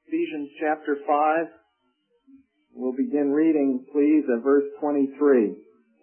Ephesians chapter 5. We'll begin reading, please, at verse 23.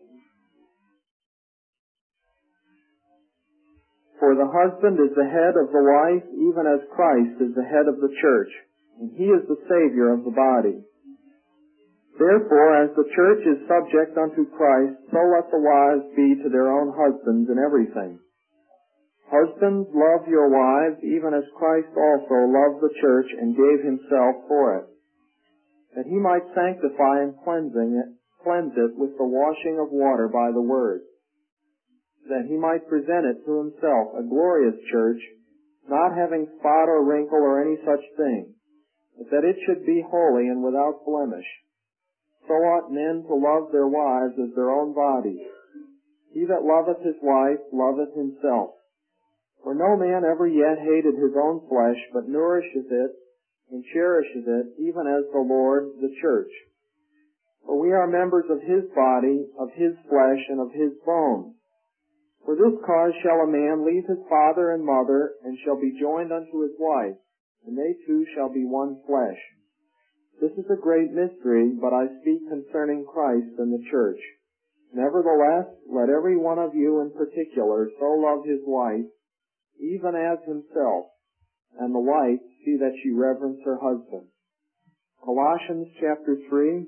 For the husband is the head of the wife, even as Christ is the head of the church, and he is the Savior of the body. Therefore, as the church is subject unto Christ, so let the wives be to their own husbands in everything. Husbands, love your wives, even as Christ also loved the church and gave himself for it, that he might sanctify and cleanse it with the washing of water by the word, that he might present it to himself a glorious church, not having spot or wrinkle or any such thing, but that it should be holy and without blemish. So ought men to love their wives as their own bodies. He that loveth his wife loveth himself. For no man ever yet hated his own flesh, but nourisheth it and cherisheth it, even as the Lord the church. For we are members of his body, of his flesh, and of his bones. For this cause shall a man leave his father and mother, and shall be joined unto his wife, and they two shall be one flesh. This is a great mystery, but I speak concerning Christ and the church. Nevertheless, let every one of you in particular so love his wife, even as himself, and the wife see that she reverence her husband. Colossians chapter 3.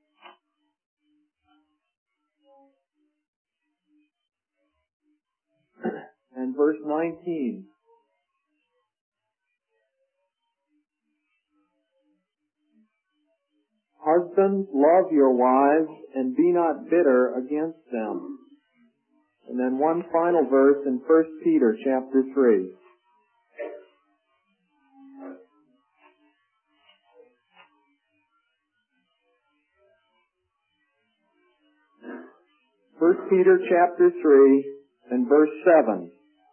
And verse 19. Husbands, love your wives, and be not bitter against them. And then one final verse in 1 Peter chapter 3. First Peter chapter 3 and verse 7.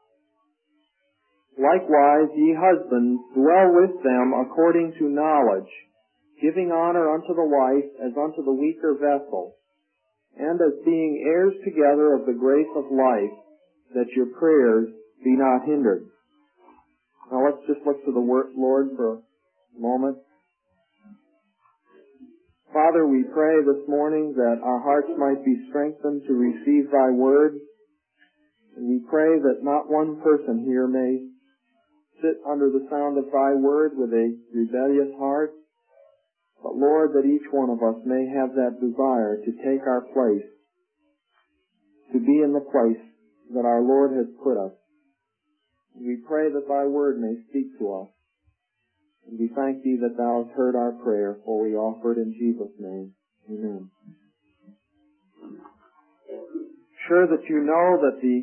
Likewise, ye husbands, dwell with them according to knowledge, giving honor unto the wife as unto the weaker vessel, and as being heirs together of the grace of life, that your prayers be not hindered. Now let's just look to the Lord for a moment. Father, we pray this morning that our hearts might be strengthened to receive thy word, and we pray that not one person here may sit under the sound of thy word with a rebellious heart, but Lord, that each one of us may have that desire to take our place, to be in the place that our Lord has put us. We pray that thy word may speak to us. And we thank thee that thou hast heard our prayer, for we offer it in Jesus' name. Amen. Sure that you know that the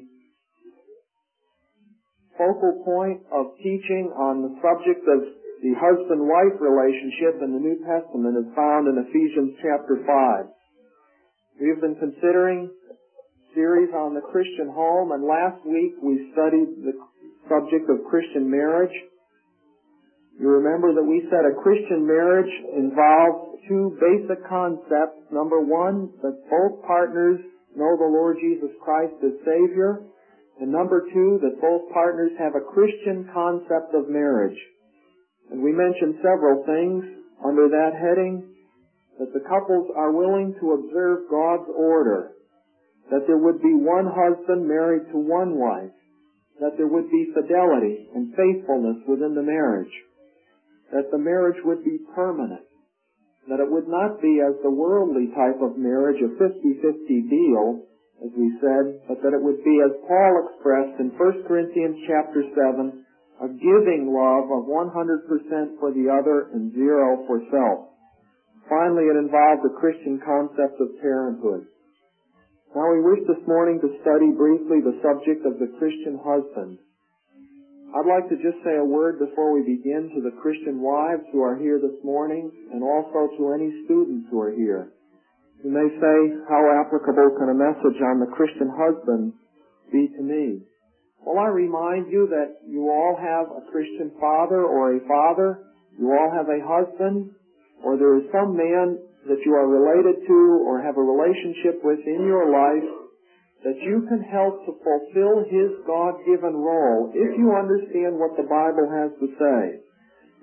focal point of teaching on the subject of the husband-wife relationship in the New Testament is found in Ephesians chapter 5. We have been considering a series on the Christian home, and last week we studied the subject of Christian marriage. You remember that we said a Christian marriage involves two basic concepts. Number one, that both partners know the Lord Jesus Christ as Savior. And number two, that both partners have a Christian concept of marriage. And we mentioned several things under that heading, that the couples are willing to observe God's order, that there would be one husband married to one wife, that there would be fidelity and faithfulness within the marriage, that the marriage would be permanent, that it would not be as the worldly type of marriage, a 50-50 deal, as we said, but that it would be, as Paul expressed in 1 Corinthians chapter 7, a giving love of 100% for the other and 0 for self. Finally, it involved the Christian concept of parenthood. Now we wish this morning to study briefly the subject of the Christian husband. I'd like to just say a word before we begin to the Christian wives who are here this morning, and also to any students who are here. You may say, how applicable can a message on the Christian husband be to me? Well, I remind you that you all have a Christian father or a father. You all have a husband, or there is some man that you are related to or have a relationship with in your life that you can help to fulfill his God-given role if you understand what the Bible has to say.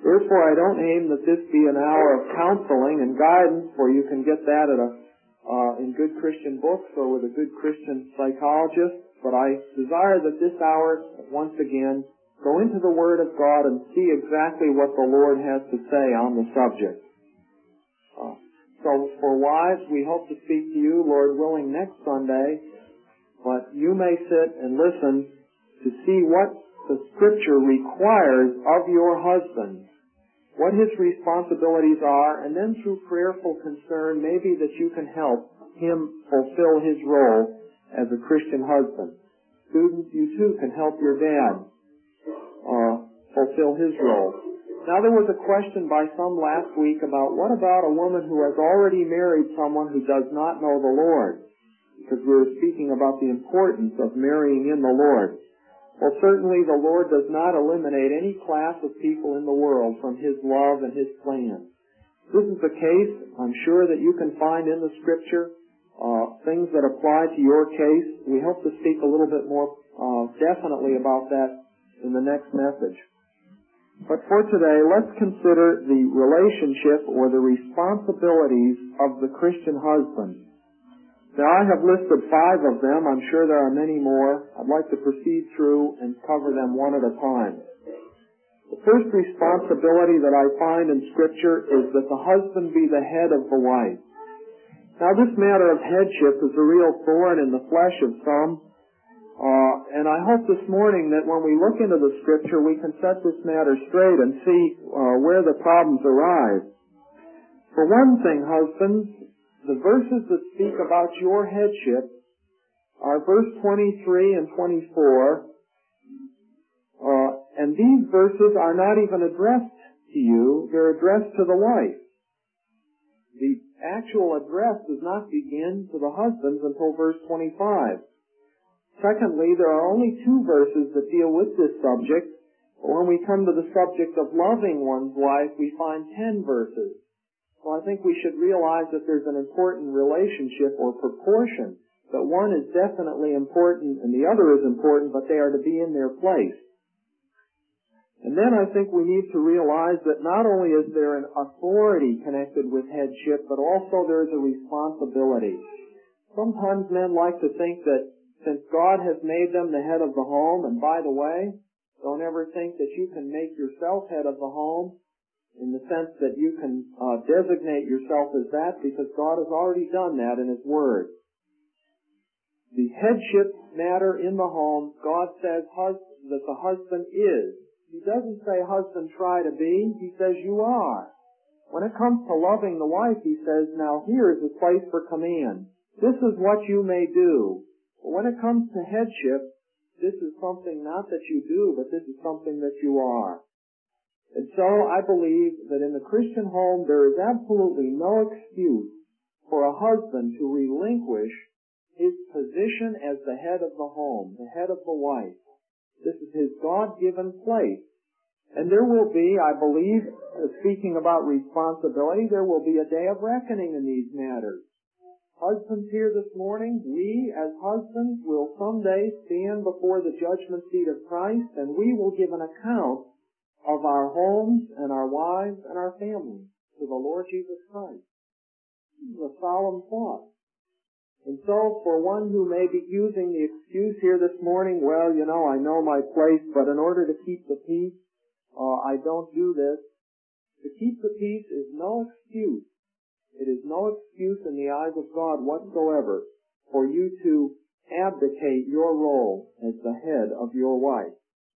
Therefore, I don't aim that this be an hour of counseling and guidance, for you can get that in good Christian books or with a good Christian psychologist, but I desire that this hour, once again, go into the Word of God and see exactly what the Lord has to say on the subject. So for wives, we hope to speak to you, Lord willing, next Sunday, but you may sit and listen to see what the Scripture requires of your husband, what his responsibilities are, and then through prayerful concern, maybe that you can help him fulfill his role as a Christian husband. Students, you too can help your dad fulfill his role. Now, there was a question by some last week about what about a woman who has already married someone who does not know the Lord? Because we were speaking about the importance of marrying in the Lord. Well, certainly the Lord does not eliminate any class of people in the world from His love and His plan. This is the case, I'm sure, that you can find in the Scripture, things that apply to your case. We hope to speak a little bit more definitely about that in the next message. But for today, let's consider the relationship or the responsibilities of the Christian husband. Now, I have listed 5 of them. I'm sure there are many more. I'd like to proceed through and cover them one at a time. The first responsibility that I find in Scripture is that the husband be the head of the wife. Now, this matter of headship is a real thorn in the flesh of some. And I hope this morning that when we look into the Scripture, we can set this matter straight and see where the problems arise. For one thing, husbands, the verses that speak about your headship are verse 23 and 24, and these verses are not even addressed to you, they're addressed to the wife. The actual address does not begin to the husbands until verse 25. Secondly, there are only 2 verses that deal with this subject. But when we come to the subject of loving one's wife, we find 10 verses. So I think we should realize that there's an important relationship or proportion, that one is definitely important and the other is important, but they are to be in their place. And then I think we need to realize that not only is there an authority connected with headship, but also there is a responsibility. Sometimes men like to think that since God has made them the head of the home, and by the way, don't ever think that you can make yourself head of the home in the sense that you can designate yourself as that, because God has already done that in His Word. The headship matter in the home, God says that the husband is. He doesn't say, husband, try to be. He says, you are. When it comes to loving the wife, He says, now here is a place for command. This is what you may do. When it comes to headship, this is something not that you do, but this is something that you are. And so I believe that in the Christian home there is absolutely no excuse for a husband to relinquish his position as the head of the home, the head of the wife. This is his God-given place. And there will be, I believe, speaking about responsibility, there will be a day of reckoning in these matters. Husbands here this morning, we as husbands will someday stand before the judgment seat of Christ, and we will give an account of our homes and our wives and our families to the Lord Jesus Christ. This is a solemn thought. And so for one who may be using the excuse here this morning, well, I know my place, but in order to keep the peace, I don't do this. To keep the peace is no excuse. It is no excuse in the eyes of God whatsoever for you to abdicate your role as the head of your wife.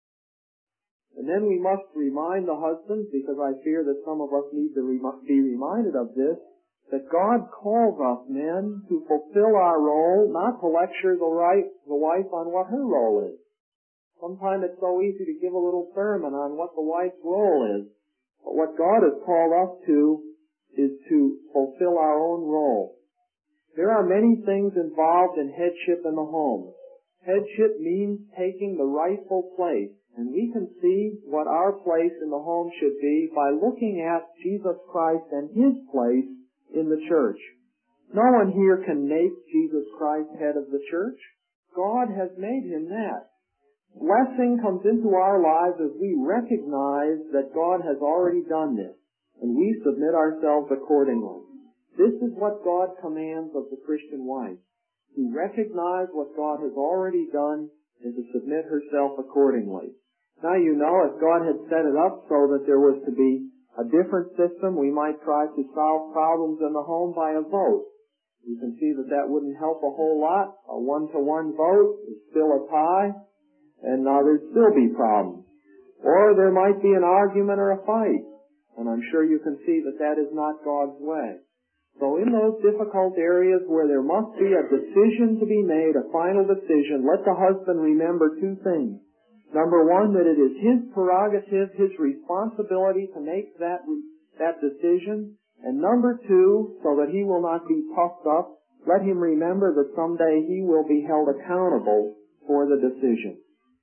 And then we must remind the husbands, because I fear that some of us need to be reminded of this, that God calls us men to fulfill our role, not to lecture the wife on what her role is. Sometimes it's so easy to give a little sermon on what the wife's role is. But what God has called us to is to fulfill our own role. There are many things involved in headship in the home. Headship means taking the rightful place, and we can see what our place in the home should be by looking at Jesus Christ and His place in the church. No one here can make Jesus Christ head of the church. God has made Him that. blessing comes into our lives as we recognize that God has already done this, and we submit ourselves accordingly. This is what God commands of the Christian wife, to recognize what God has already done and to submit herself accordingly. Now you know, if God had set it up so that there was to be a different system, we might try to solve problems in the home by a vote. You can see that that wouldn't help a whole lot. A 1-to-1 vote is still a tie, and there'd still be problems. Or there might be an argument or a fight, and I'm sure you can see that that is not God's way. So in those difficult areas where there must be a decision to be made, a final decision, let the husband remember two things. Number one, that it is his prerogative, his responsibility to make that decision. And number two, so that he will not be puffed up, let him remember that someday he will be held accountable for the decision.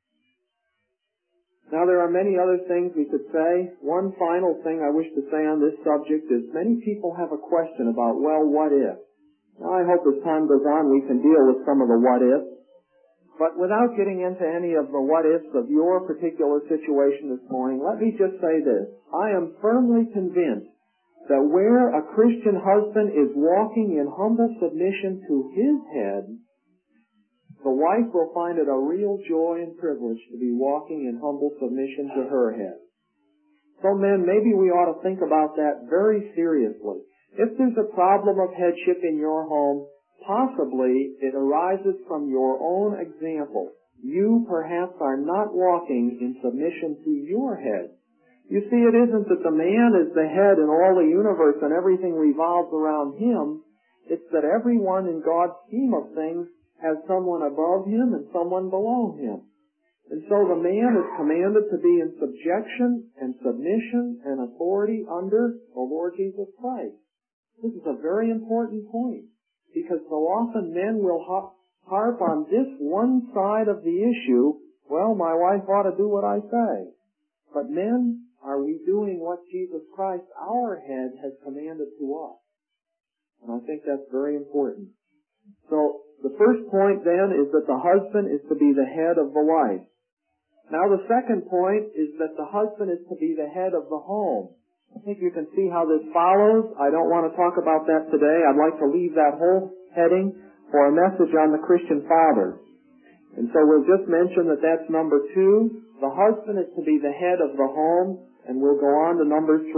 Now there are many other things we could say. One final thing I wish to say on this subject is many people have a question about, well, what if? Now I hope as time goes on we can deal with some of the what ifs. But without getting into any of the what-ifs of your particular situation this morning, let me just say this. I am firmly convinced that where a Christian husband is walking in humble submission to his head, the wife will find it a real joy and privilege to be walking in humble submission to her head. So men, maybe we ought to think about that very seriously. If there's a problem of headship in your home, possibly it arises from your own example. You perhaps are not walking in submission to your head. You see, it isn't that the man is the head in all the universe and everything revolves around him. It's that everyone in God's scheme of things has someone above him and someone below him. And so the man is commanded to be in subjection and submission and authority under the Lord Jesus Christ. This is a very important point, because so often men will harp on this one side of the issue. Well, my wife ought to do what I say. But men, are we doing what Jesus Christ, our head, has commanded to us? And I think that's very important. So, the first point then is that the husband is to be the head of the wife. Now the second point is that the husband is to be the head of the home. I think you can see how this follows. I don't want to talk about that today. I'd like to leave that whole heading for a message on the Christian father. And so we'll just mention that that's number 2. The husband is to be the head of the home, and we'll go on to number 3.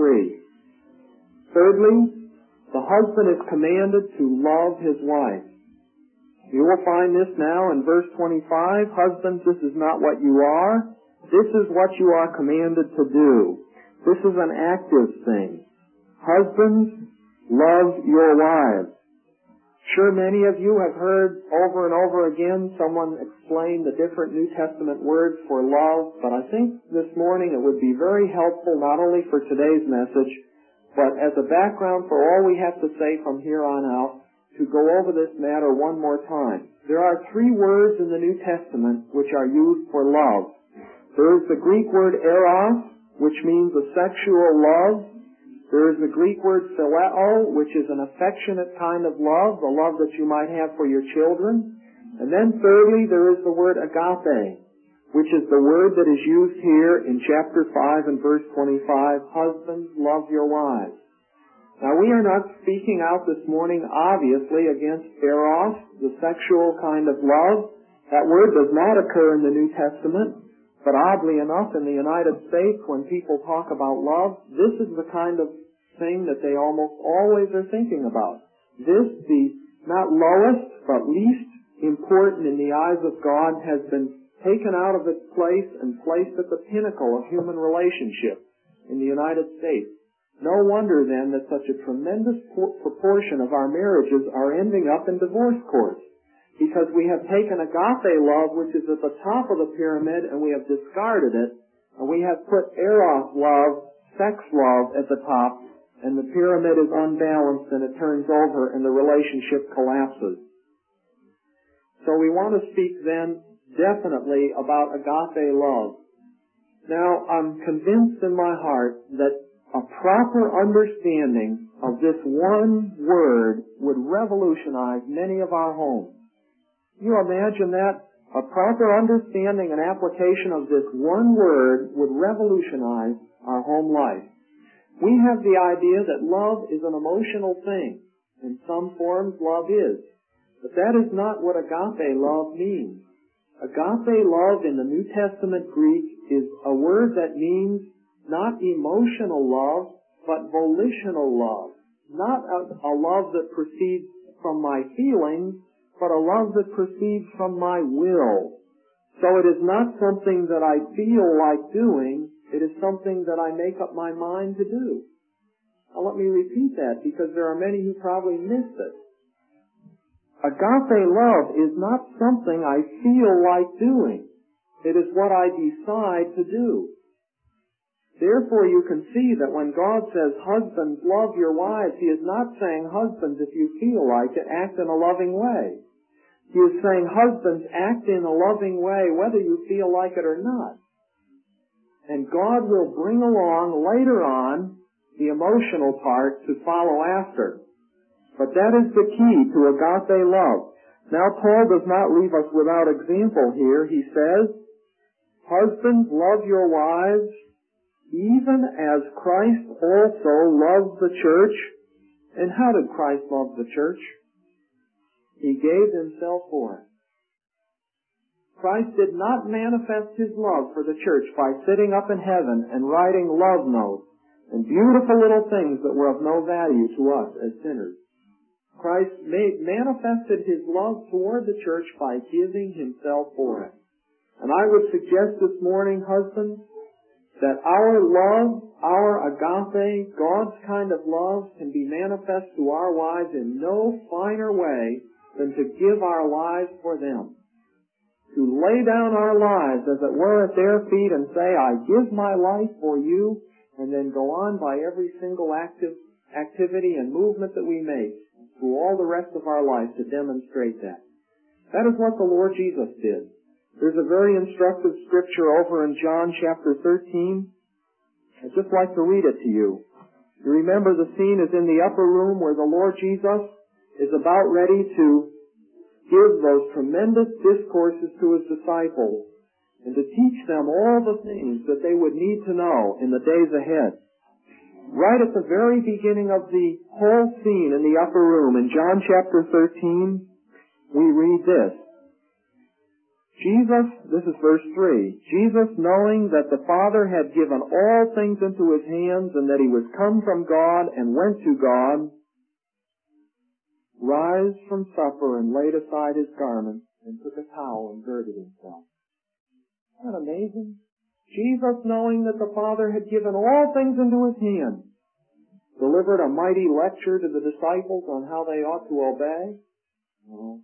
Thirdly, the husband is commanded to love his wife. You will find this now in verse 25. Husbands, this is not what you are. This is what you are commanded to do. This is an active thing. Husbands, love your wives. Sure, many of you have heard over and over again someone explain the different New Testament words for love, but I think this morning it would be very helpful not only for today's message, but as a background for all we have to say from here on out, to go over this matter one more time. There are 3 words in the New Testament which are used for love. There is the Greek word eros, which means a sexual love. There is the Greek word phileo, which is an affectionate kind of love, the love that you might have for your children. And then thirdly, there is the word agape, which is the word that is used here in chapter 5 and verse 25, husbands, love your wives. Now we are not speaking out this morning, obviously, against eros, the sexual kind of love. That word does not occur in the New Testament. But oddly enough, in the United States, when people talk about love, this is the kind of thing that they almost always are thinking about. This, the not lowest, but least important in the eyes of God, has been taken out of its place and placed at the pinnacle of human relationship in the United States. No wonder, then, that such a tremendous proportion of our marriages are ending up in divorce courts. Because we have taken agape love, which is at the top of the pyramid, and we have discarded it, and we have put eros love, sex love, at the top, and the pyramid is unbalanced, and it turns over, and the relationship collapses. So we want to speak then definitely about agape love. Now, I'm convinced in my heart that a proper understanding of this one word would revolutionize many of our homes. You imagine that? A A proper understanding and application of this one word would revolutionize our home life. We have the idea that love is an emotional thing. In some forms, love is. But that is not what agape love means. Agape love in the New Testament Greek is a word that means not emotional love, but volitional love. Not a love that proceeds from my feelings, but a love that proceeds from my will. So it is not something that I feel like doing, it is something that I make up my mind to do. Now let me repeat that, because there are many who probably missed it. Agape love is not something I feel like doing. It is what I decide to do. Therefore you can see that when God says, husbands, love your wives, He is not saying, husbands, if you feel like it, act in a loving way. He is saying, husbands, act in a loving way whether you feel like it or not. And God will bring along later on the emotional part to follow after. But that is the key to agape love. Now Paul does not leave us without example here. He says, husbands, love your wives, even as Christ also loved the church. And how did Christ love the church? He gave Himself for it. Christ did not manifest His love for the church by sitting up in heaven and writing love notes and beautiful little things that were of no value to us as sinners. Christ manifested His love toward the church by giving Himself for it. And I would suggest this morning, husbands, that our love, our agape, God's kind of love, can be manifest to our wives in no finer way than to give our lives for them. To lay down our lives, as it were, at their feet and say, I give my life for you, and then go on by every single activity and movement that we make through all the rest of our life to demonstrate that. That is what the Lord Jesus did. There's a very instructive scripture over in John chapter 13. I'd just like to read it to you. You remember the scene is in the upper room where the Lord Jesus is about ready to give those tremendous discourses to His disciples and to teach them all the things that they would need to know in the days ahead. Right at the very beginning of the whole scene in the upper room, in John chapter 13, we read this. This is verse 3, Jesus, knowing that the Father had given all things into His hands and that He was come from God and went to God, rose from supper and laid aside His garments and took a towel and girded Himself. Isn't that amazing? Jesus, knowing that the Father had given all things into His hands, delivered a mighty lecture to the disciples on how they ought to obey? No.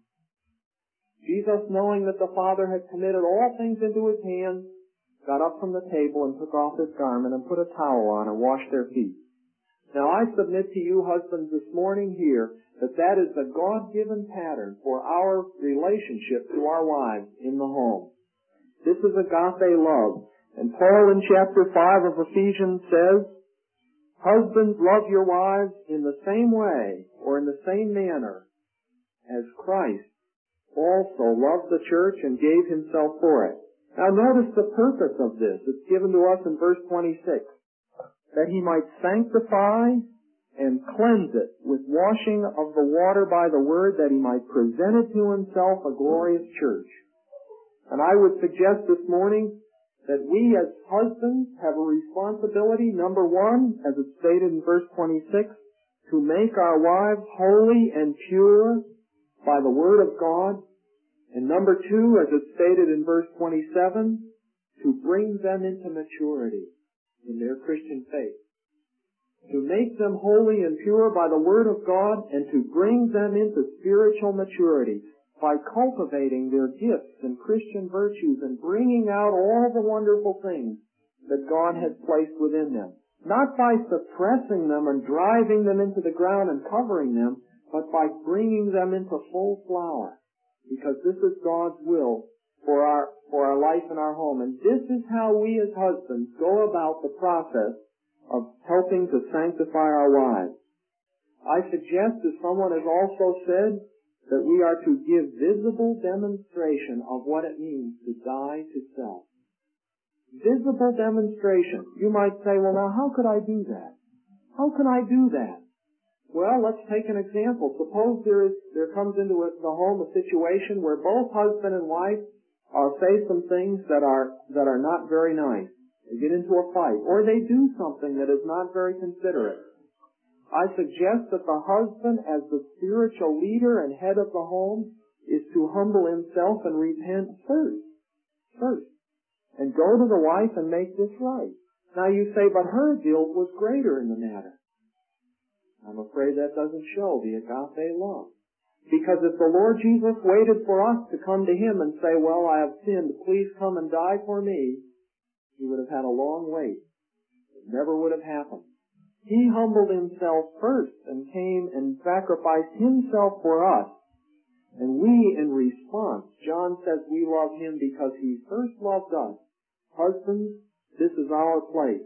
Jesus, knowing that the Father had committed all things into His hands, got up from the table and took off His garment and put a towel on and washed their feet. Now I submit to you, husbands, this morning here, that is the God-given pattern for our relationship to our wives in the home. This is agape love. And Paul in chapter 5 of Ephesians says, husbands, love your wives in the same way or in the same manner as Christ also loved the church and gave Himself for it. Now notice the purpose of this. It's given to us in verse 26. That He might sanctify and cleanse it with washing of the water by the word, that He might present it to Himself a glorious church. And I would suggest this morning that we as husbands have a responsibility, number one, as it's stated in verse 26, to make our wives holy and pure by the Word of God. And number two, as it's stated in verse 27, to bring them into maturity in their Christian faith. To make them holy and pure by the Word of God and to bring them into spiritual maturity by cultivating their gifts and Christian virtues and bringing out all the wonderful things that God has placed within them. Not by suppressing them and driving them into the ground and covering them, but by bringing them into full flower. Because this is God's will for our life and our home. And this is how we as husbands go about the process of helping to sanctify our wives. I suggest, as someone has also said, that we are to give visible demonstration of what it means to die to self. Visible demonstration. You might say, well, now how could I do that? How can I do that? Well, let's take an example. Suppose there comes into the home a situation where both husband and wife face some things that are not very nice. They get into a fight, or they do something that is not very considerate. I suggest that the husband, as the spiritual leader and head of the home, is to humble himself and repent first, and go to the wife and make this right. Now you say, but her guilt was greater in the matter. I'm afraid that doesn't show the agape love. Because if the Lord Jesus waited for us to come to Him and say, well, I have sinned, please come and die for me, He would have had a long wait. It never would have happened. He humbled Himself first and came and sacrificed Himself for us. And we, in response, John says we love Him because He first loved us. Husbands, this is our place.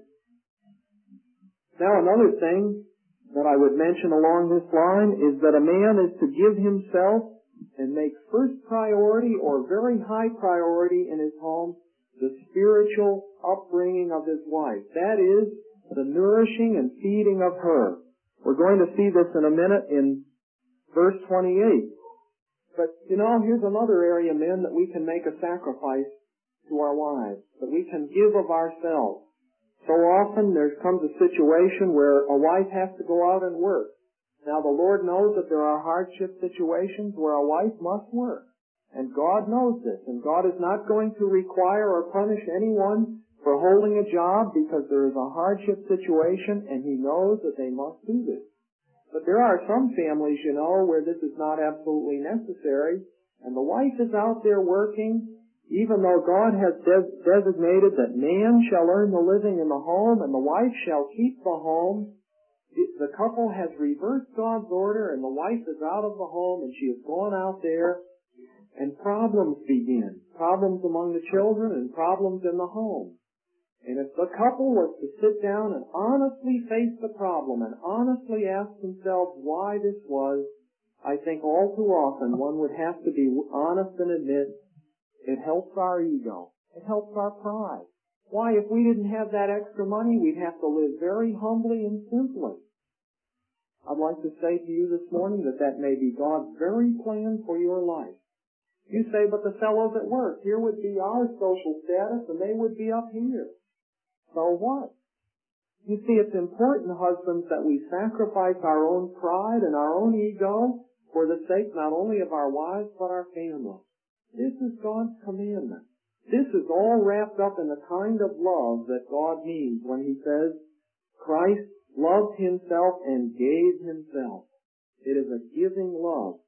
Now another thing that I would mention along this line is that a man is to give himself and make first priority or very high priority in his home the spiritual upbringing of his wife. That is, the nourishing and feeding of her. We're going to see this in a minute in verse 28. But, here's another area, men, that we can make a sacrifice to our wives, that we can give of ourselves. So often there comes a situation where a wife has to go out and work. Now the Lord knows that there are hardship situations where a wife must work. And God knows this. And God is not going to require or punish anyone for holding a job because there is a hardship situation and He knows that they must do this. But there are some families, where this is not absolutely necessary. And the wife is out there working, even though God has designated that man shall earn the living in the home and the wife shall keep the home. The couple has reversed God's order and the wife is out of the home and she has gone out there and problems begin. Problems among the children and problems in the home. And if the couple was to sit down and honestly face the problem and honestly ask themselves why this was, I think all too often one would have to be honest and admit it helps our ego. It helps our pride. Why, if we didn't have that extra money, we'd have to live very humbly and simply. I'd like to say to you this morning that may be God's very plan for your life. You say, but the fellows at work, here would be our social status and they would be up here. So what? You see, it's important, husbands, that we sacrifice our own pride and our own ego for the sake not only of our wives but our family. This is God's commandment. This is all wrapped up in the kind of love that God means when He says, Christ loved Himself and gave Himself. It is a giving love.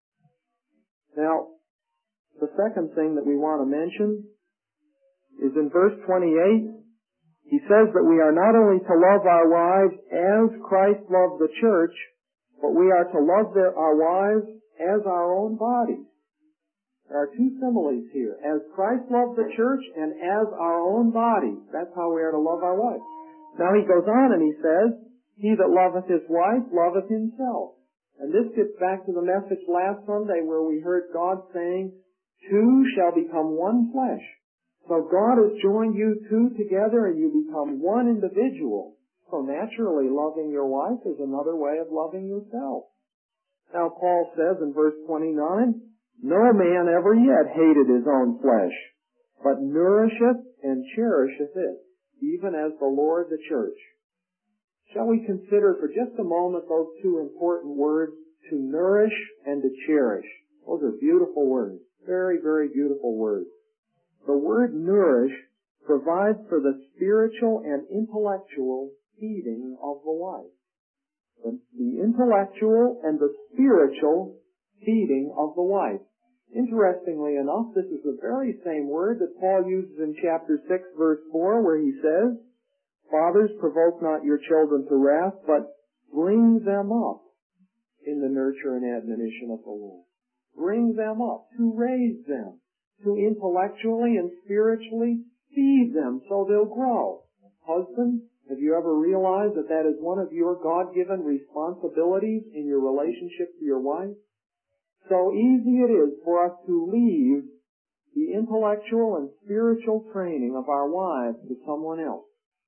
Now, the second thing that we want to mention is in verse 28, he says that we are not only to love our wives as Christ loved the church, but we are to love our wives as our own bodies. There are two similes here. As Christ loved the church and as our own bodies. That's how we are to love our wife. Now he goes on and he says, he that loveth his wife loveth himself. And this gets back to the message last Sunday where we heard God saying, two shall become one flesh. So God has joined you two together and you become one individual. So naturally loving your wife is another way of loving yourself. Now Paul says in verse 29, no man ever yet hated his own flesh, but nourisheth and cherisheth it, even as the Lord the church. Shall we consider for just a moment those two important words, to nourish and to cherish? Those are beautiful words, very, very beautiful words. The word nourish provides for the spiritual and intellectual feeding of the wife. The intellectual and the spiritual feeding of the wife. Interestingly enough, this is the very same word that Paul uses in chapter 6, verse 4, where he says, Fathers, provoke not your children to wrath, but bring them up in the nurture and admonition of the Lord. Bring them up, to raise them, to intellectually and spiritually feed them so they'll grow. Husband, have you ever realized that that is one of your God-given responsibilities in your relationship to your wife? So easy it is for us to leave the intellectual and spiritual training of our wives to someone else.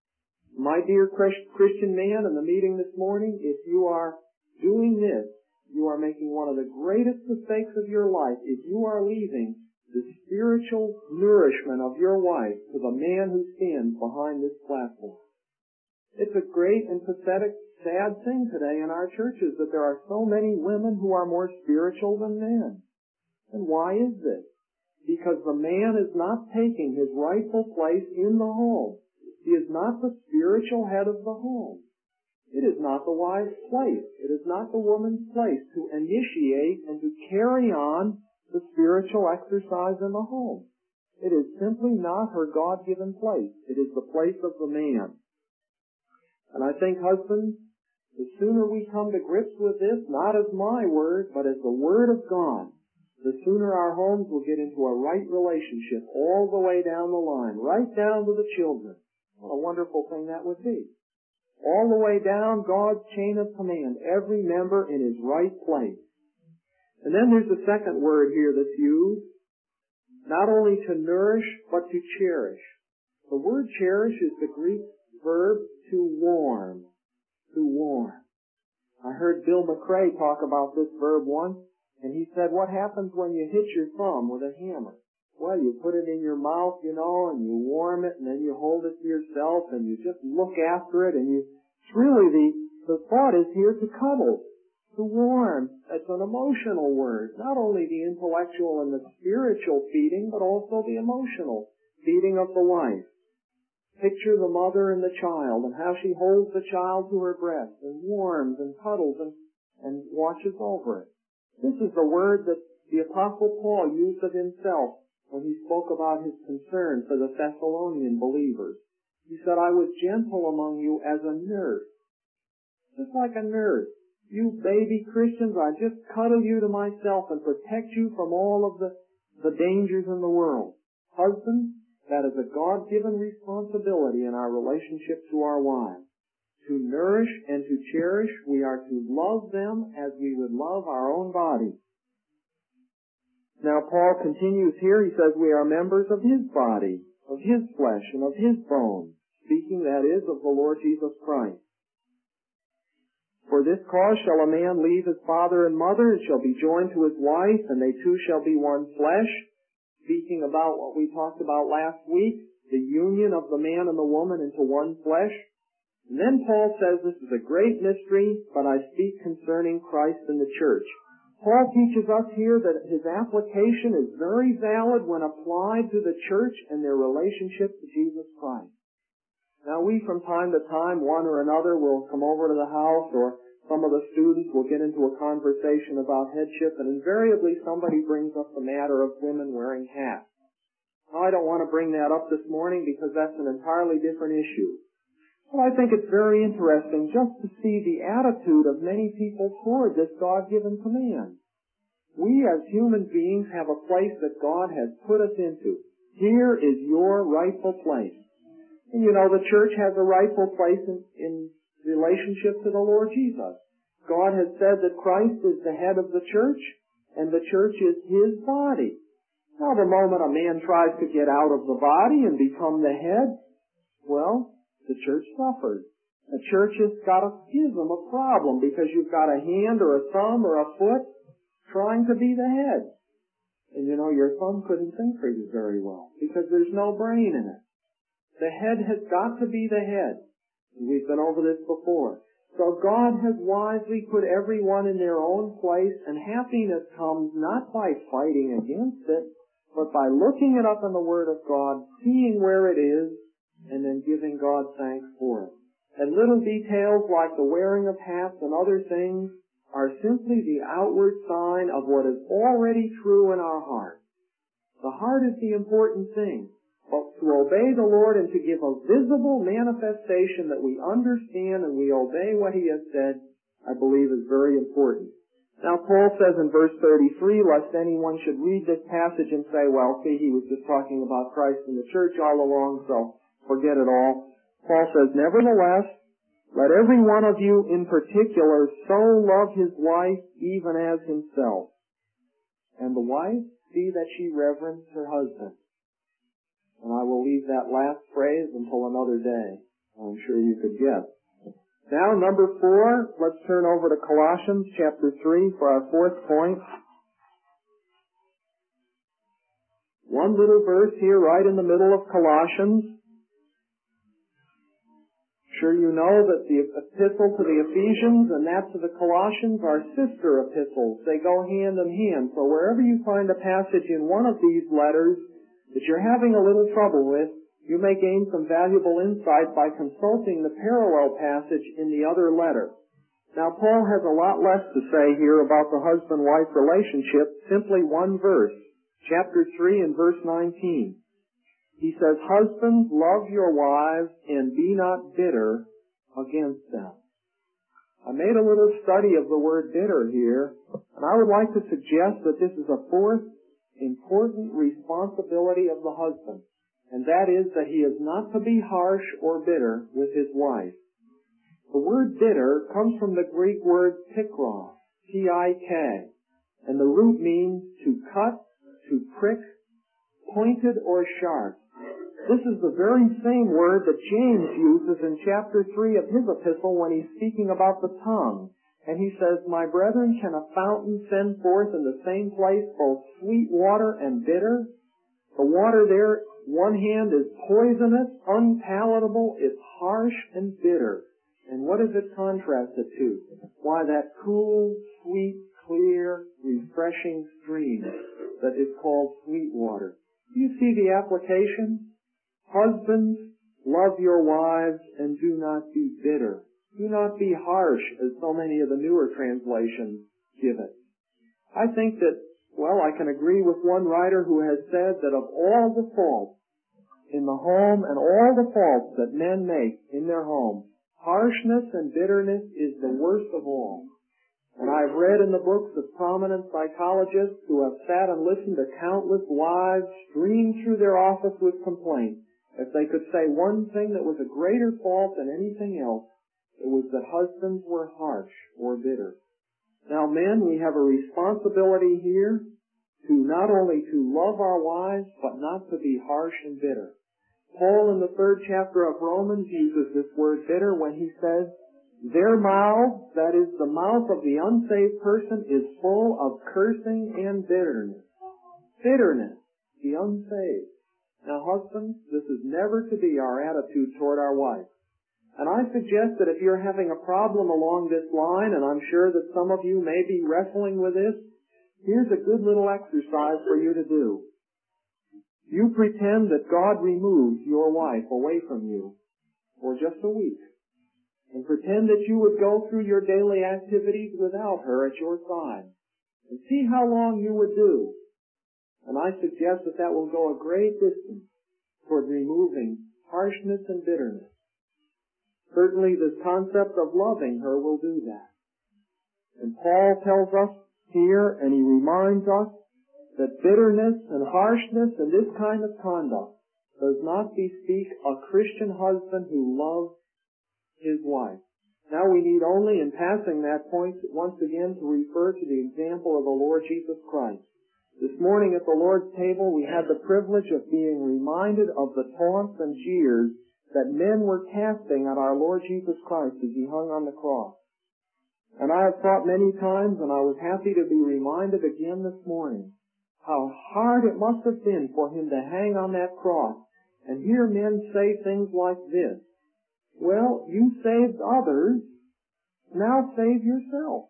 My dear Christian man, in the meeting this morning, if you are doing this, you are making one of the greatest mistakes of your life if you are leaving the spiritual nourishment of your wife to the man who stands behind this platform. It's a great and pathetic, sad thing today in our churches that there are so many women who are more spiritual than men. And why is this? Because the man is not taking his rightful place in the home. He is not the spiritual head of the home. It is not the wife's place. It is not the woman's place to initiate and to carry on the spiritual exercise in the home. It is simply not her God-given place. It is the place of the man. And I think, husbands, the sooner we come to grips with this, not as my word, but as the Word of God, the sooner our homes will get into a right relationship all the way down the line, right down to the children. What a wonderful thing that would be. All the way down God's chain of command, every member in his right place. And then there's the second word here that's used, not only to nourish, but to cherish. The word cherish is the Greek verb to warm. To warm. I heard Bill McRae talk about this verb once, and he said, what happens when you hit your thumb with a hammer? Well, you put it in your mouth, and you warm it, and then you hold it to yourself, and you just look after it, and it's really the thought is here to cuddle, to warm. It's an emotional word. Not only the intellectual and the spiritual feeding, but also the emotional feeding of the wife. Picture the mother and the child, and how she holds the child to her breast, and warms and cuddles and watches over it. This is the word that the Apostle Paul used of himself when he spoke about his concern for the Thessalonian believers. He said, I was gentle among you as a nurse. Just like a nurse. You baby Christians, I just cuddle you to myself and protect you from all of the dangers in the world. Husbands, that is a God-given responsibility in our relationship to our wives. To nourish and to cherish, we are to love them as we would love our own body. Now Paul continues here, he says we are members of his body, of his flesh, and of his bones, speaking, that is, of the Lord Jesus Christ. For this cause shall a man leave his father and mother, and shall be joined to his wife, and they two shall be one flesh. Speaking about what we talked about last week, the union of the man and the woman into one flesh. And then Paul says this is a great mystery, but I speak concerning Christ and the church. Paul teaches us here that his application is very valid when applied to the church and their relationship to Jesus Christ. Now we from time to time, one or another, will come over to the house, or some of the students will get into a conversation about headship, and invariably somebody brings up the matter of women wearing hats. Now I don't want to bring that up this morning because that's an entirely different issue. Well, I think it's very interesting just to see the attitude of many people toward this God-given command. We as human beings have a place that God has put us into. Here is your rightful place. And the church has a rightful place in relationship to the Lord Jesus. God has said that Christ is the head of the church, and the church is his body. Now, the moment a man tries to get out of the body and become the head, well, the church suffers. The church has got a schism, a problem, because you've got a hand or a thumb or a foot trying to be the head. And your thumb couldn't think for you very well, because there's no brain in it. The head has got to be the head. We've been over this before. So God has wisely put everyone in their own place, and happiness comes not by fighting against it, but by looking it up in the Word of God, seeing where it is, and then giving God thanks for it. And little details like the wearing of hats and other things are simply the outward sign of what is already true in our heart. The heart is the important thing. But to obey the Lord and to give a visible manifestation that we understand and we obey what he has said, I believe is very important. Now Paul says in verse 33, lest anyone should read this passage and say, well, see, he was just talking about Christ and the church all along, so forget it all. Paul says, nevertheless, let every one of you in particular so love his wife even as himself, And the wife, see that she reverence her husband. And I will leave that last phrase until another day. I'm sure you could guess. Now, number 4, let's turn over to Colossians chapter 3 for our fourth point. One little verse here right in the middle of Colossians. Sure you know that the epistle to the Ephesians and that to the Colossians are sister epistles. They go hand in hand. So wherever you find a passage in one of these letters that you're having a little trouble with, you may gain some valuable insight by consulting the parallel passage in the other letter. Now, Paul has a lot less to say here about the husband-wife relationship, simply one verse, chapter 3 and verse 19. He says, "Husbands, love your wives and be not bitter against them." I made a little study of the word bitter here, and I would like to suggest that this is a fourth important responsibility of the husband, and that is that he is not to be harsh or bitter with his wife. The word bitter comes from the Greek word tikros, T-I-K, and the root means to cut, to prick, pointed or sharp. This is the very same word that James uses in chapter 3 of his epistle when he's speaking about the tongue. And he says, "My brethren, can a fountain send forth in the same place both sweet water and bitter?" The water there, one hand, is poisonous, unpalatable, it's harsh and bitter. And what is it contrasted to? Why, that cool, sweet, clear, refreshing stream that is called sweet water. Do you see the application? Husbands, love your wives and do not be bitter. Do not be harsh, as so many of the newer translations give it. I think that, well, I can agree with one writer who has said that of all the faults in the home and all the faults that men make in their home, harshness and bitterness is the worst of all. And I've read in the books of prominent psychologists who have sat and listened to countless wives stream through their office with complaints. If they could say one thing that was a greater fault than anything else, it was that husbands were harsh or bitter. Now, men, we have a responsibility here to not only to love our wives, but not to be harsh and bitter. Paul, in the 3rd chapter of Romans, uses this word bitter when he says, "Their mouth," that is, the mouth of the unsaved person, "is full of cursing and bitterness." Bitterness, the unsaved. Now, husbands, this is never to be our attitude toward our wife. And I suggest that if you're having a problem along this line, and I'm sure that some of you may be wrestling with this, here's a good little exercise for you to do. You pretend that God removes your wife away from you for just a week. And pretend that you would go through your daily activities without her at your side. And see how long you would do. And I suggest that that will go a great distance toward removing harshness and bitterness. Certainly this concept of loving her will do that. And Paul tells us here, and he reminds us, that bitterness and harshness and this kind of conduct does not bespeak a Christian husband who loves his wife. Now we need only, in passing that point, once again to refer to the example of the Lord Jesus Christ. This morning at the Lord's table we had the privilege of being reminded of the taunts and jeers that men were casting at our Lord Jesus Christ as he hung on the cross. And I have thought many times, and I was happy to be reminded again this morning, how hard it must have been for him to hang on that cross and hear men say things like this: "Well, you saved others, now save yourself."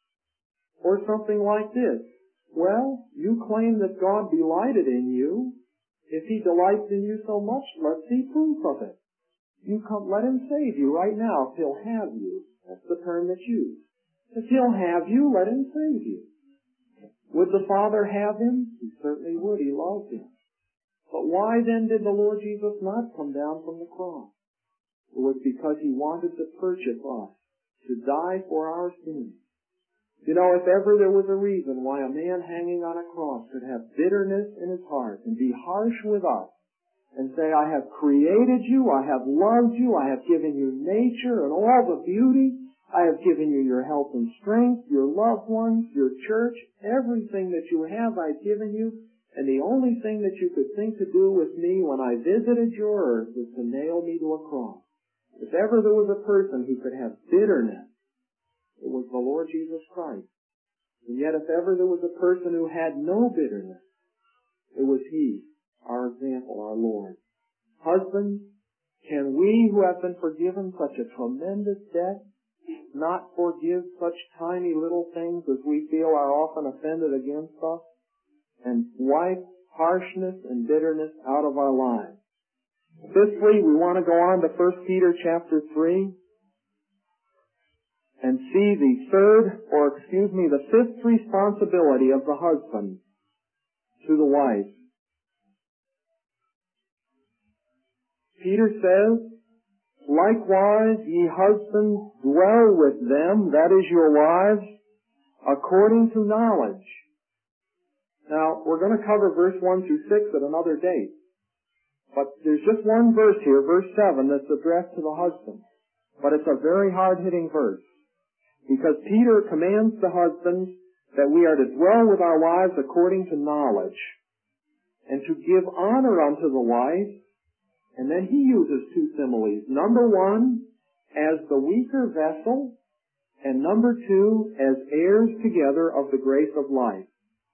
Or something like this: "Well, you claim that God delighted in you. If he delights in you so much, let's see proof of it. You come, let him save you right now if he'll have you." That's the term that's used. If he'll have you, let him save you. Would the Father have him? He certainly would. He loved him. But why then did the Lord Jesus not come down from the cross? It was because he wanted to purchase us, to die for our sins. You know, if ever there was a reason why a man hanging on a cross could have bitterness in his heart and be harsh with us and say, "I have created you, I have loved you, I have given you nature and all the beauty, I have given you your health and strength, your loved ones, your church, everything that you have I've given you, and the only thing that you could think to do with me when I visited your earth was to nail me to a cross. If ever there was a person who could have bitterness, it was the Lord Jesus Christ. And yet if ever there was a person who had no bitterness, it was He, our example, our Lord. Husbands, can we who have been forgiven such a tremendous debt not forgive such tiny little things as we feel are often offended against us, and wipe harshness and bitterness out of our lives? Fifthly, we want to go on to 1 Peter chapter 3 and see the fifth responsibility of the husband to the wife. Peter says, likewise, ye husbands, dwell with them, that is your wives, according to knowledge. Now, we're going to cover verse 1 through 6 at another date. But there's just one verse here, verse 7, that's addressed to the husband. But it's a very hard-hitting verse. Because Peter commands the husbands that we are to dwell with our wives according to knowledge, and to give honor unto the wife. And then he uses two similes. Number one, as the weaker vessel, and number two, as heirs together of the grace of life.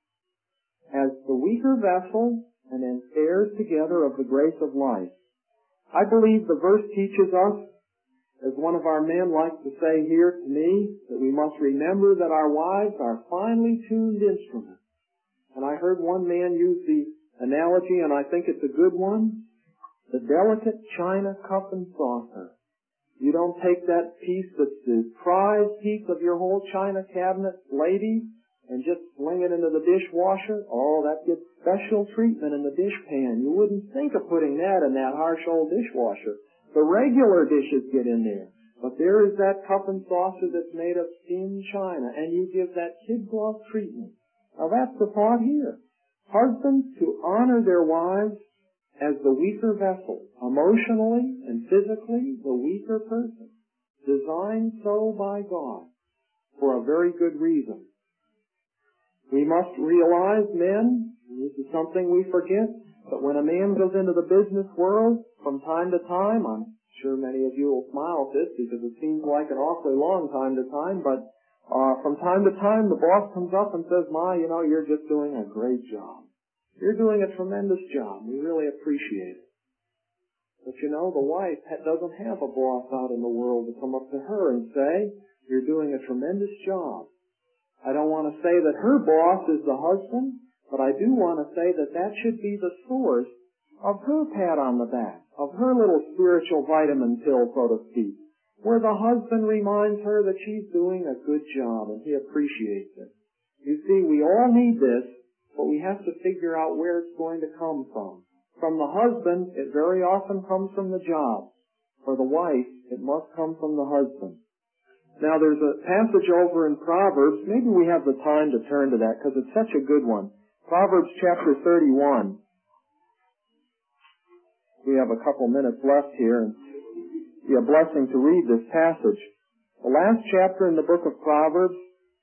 As the weaker vessel, and as heirs together of the grace of life. I believe the verse teaches us, as one of our men likes to say here to me, that we must remember that our wives are finely tuned instruments. And I heard one man use the analogy, and I think it's a good one, the delicate china cup and saucer. You don't take that piece that's the prized piece of your whole china cabinet, lady, and just fling it into the dishwasher. Oh, that gets special treatment in the dishpan. You wouldn't think of putting that in that harsh old dishwasher. The regular dishes get in there. But there is that cup and saucer that's made of skin china, and you give that kid glove treatment. Now that's the thought here. Husbands to honor their wives as the weaker vessel, emotionally and physically the weaker person, designed so by God for a very good reason. We must realize, men, and this is something we forget, but when a man goes into the business world, from time to time, I'm sure many of you will smile at this because it seems like an awfully long time to time, but from time to time the boss comes up and says, you're just doing a great job. You're doing a tremendous job. We really appreciate it. But the wife doesn't have a boss out in the world to come up to her and say, you're doing a tremendous job. I don't want to say that her boss is the husband, but I do want to say that that should be the source of her pat on the back, of her little spiritual vitamin pill, so to speak, where the husband reminds her that she's doing a good job and he appreciates it. You see, we all need this, but we have to figure out where it's going to come from. From the husband, it very often comes from the job. For the wife, it must come from the husband. Now, there's a passage over in Proverbs. Maybe we have the time to turn to that because it's such a good one. Proverbs chapter 31. We have a couple minutes left here, and it'd be a blessing to read this passage. The last chapter in the book of Proverbs.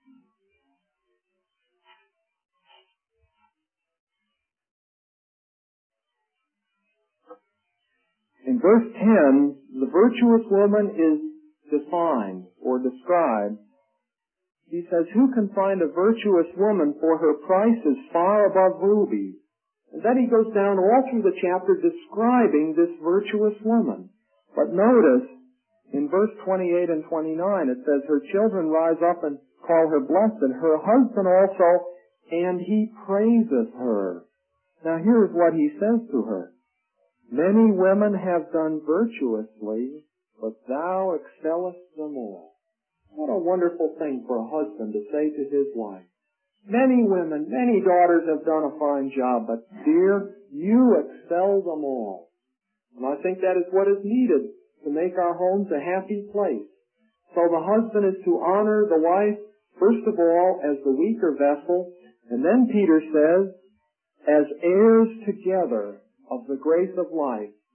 In verse 10, the virtuous woman is defined or described. He says, who can find a virtuous woman, for her price is far above rubies? And then he goes down all through the chapter describing this virtuous woman. But notice, in verse 28 and 29, it says, her children rise up and call her blessed, her husband also, and he praises her. Now here's what he says to her. Many women have done virtuously, but thou excellest them all. What a wonderful thing for a husband to say to his wife. Many women, many daughters have done a fine job, but dear, you excel them all. And I think that is what is needed to make our homes a happy place. So the husband is to honor the wife, first of all, as the weaker vessel, and then Peter says, as heirs together of the grace of life.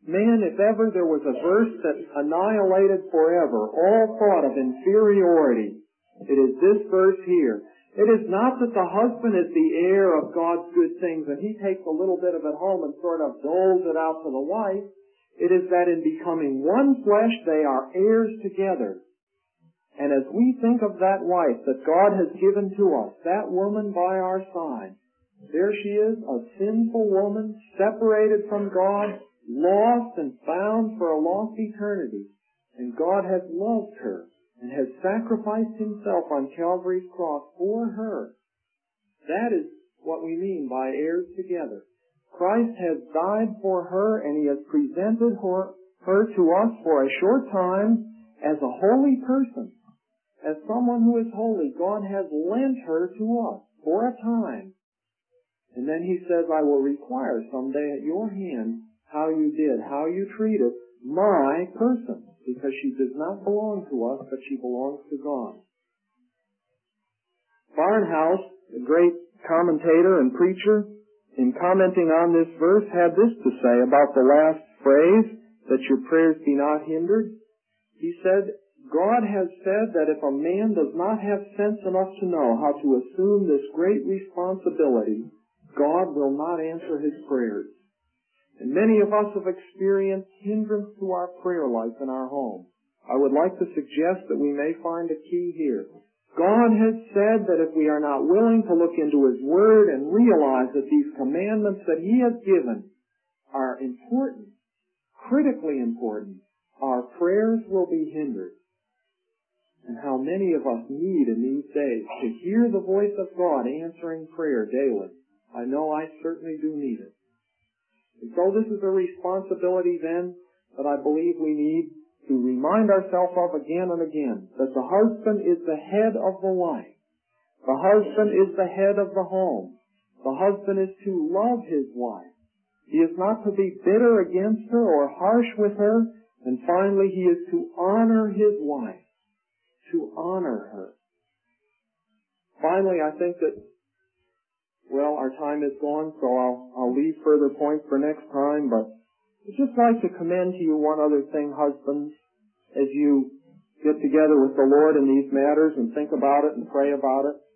Man, if ever there was a verse that annihilated forever all thought of inferiority, it is this verse here. It is not that the husband is the heir of God's good things and he takes a little bit of it home and sort of doles it out to the wife. It is that in becoming one flesh, they are heirs together. And as we think of that wife that God has given to us, that woman by our side, there she is, a sinful woman, separated from God, lost and found for a lost eternity. And God has loved her and has sacrificed himself on Calvary's cross for her. That is what we mean by heirs together. Christ has died for her, and he has presented her to us for a short time as a holy person. As someone who is holy, God has lent her to us for a time. And then he says, I will require someday at your hand how you did, how you treated my person, because she does not belong to us, but she belongs to God. Barnhouse, a great commentator and preacher, in commenting on this verse, had this to say about the last phrase, that your prayers be not hindered. He said, God has said that if a man does not have sense enough to know how to assume this great responsibility, God will not answer his prayers. And many of us have experienced hindrance to our prayer life in our home. I would like to suggest that we may find a key here. God has said that if we are not willing to look into his word and realize that these commandments that he has given are important, critically important, our prayers will be hindered. And how many of us need in these days to hear the voice of God answering prayer daily. I know I certainly do need it. And so this is a responsibility then that I believe we need to remind ourselves of again and again, that the husband is the head of the wife. The husband is the head of the home. The husband is to love his wife. He is not to be bitter against her or harsh with her. And finally, he is to honor his wife. To honor her. Finally, I think that, well, our time is gone, so I'll leave further points for next time, but I'd just like to commend to you one other thing, husbands, as you get together with the Lord in these matters and think about it and pray about it.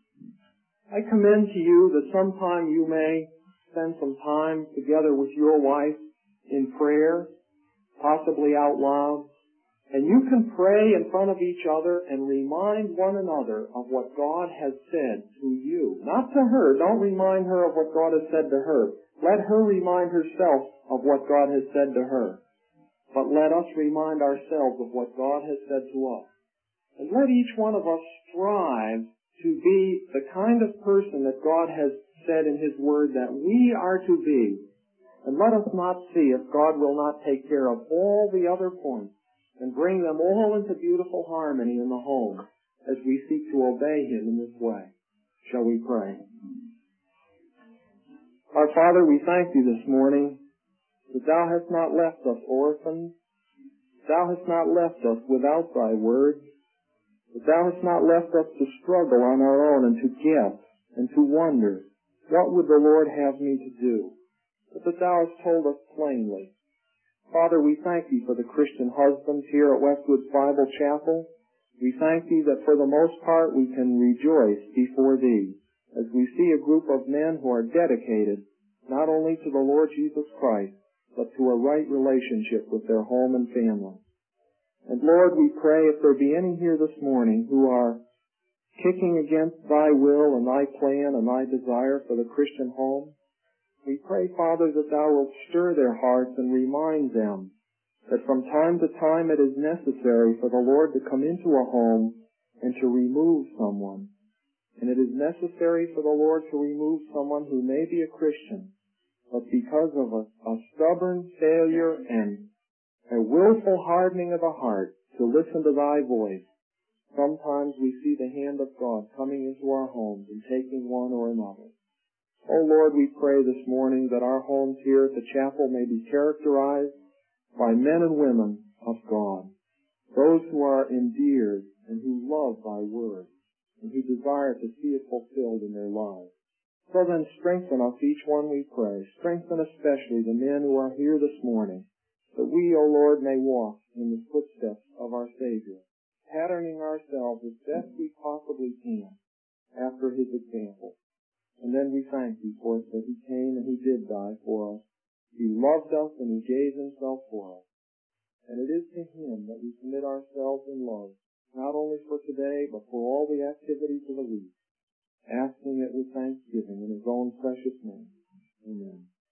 I commend to you that sometime you may spend some time together with your wife in prayer, possibly out loud, and you can pray in front of each other and remind one another of what God has said to you. Not to her. Don't remind her of what God has said to her. Let her remind herself of what God has said to her. But let us remind ourselves of what God has said to us. And let each one of us strive to be the kind of person that God has said in his word that we are to be. And let us not see if God will not take care of all the other points and bring them all into beautiful harmony in the home as we seek to obey him in this way. Shall we pray? Our Father, we thank thee this morning that thou hast not left us orphans, thou hast not left us without thy word, that thou hast not left us to struggle on our own and to guess and to wonder, what would the Lord have me to do? But that thou hast told us plainly. Father, we thank thee for the Christian husbands here at Westwoods Bible Chapel. We thank thee that for the most part we can rejoice before thee as we see a group of men who are dedicated not only to the Lord Jesus Christ, but to a right relationship with their home and family. And Lord, we pray if there be any here this morning who are kicking against thy will and thy plan and thy desire for the Christian home, we pray, Father, that thou wilt stir their hearts and remind them that from time to time it is necessary for the Lord to come into a home and to remove someone. And it is necessary for the Lord to remove someone who may be a Christian, but because of a stubborn failure and a willful hardening of the heart to listen to thy voice, sometimes we see the hand of God coming into our homes and taking one or another. Oh Lord, we pray this morning that our homes here at the chapel may be characterized by men and women of God, those who are endeared and who love thy word, and who desire to see it fulfilled in their lives. So then strengthen us, each one, we pray. Strengthen especially the men who are here this morning, that we, O Lord, may walk in the footsteps of our Savior, patterning ourselves as best we possibly can after His example. And then we thank Thee for it that He came and He did die for us. He loved us and He gave Himself for us. And it is to Him that we commit ourselves in love, not only for today, but for all the activities of the week, asking it with thanksgiving in His own precious name. Amen.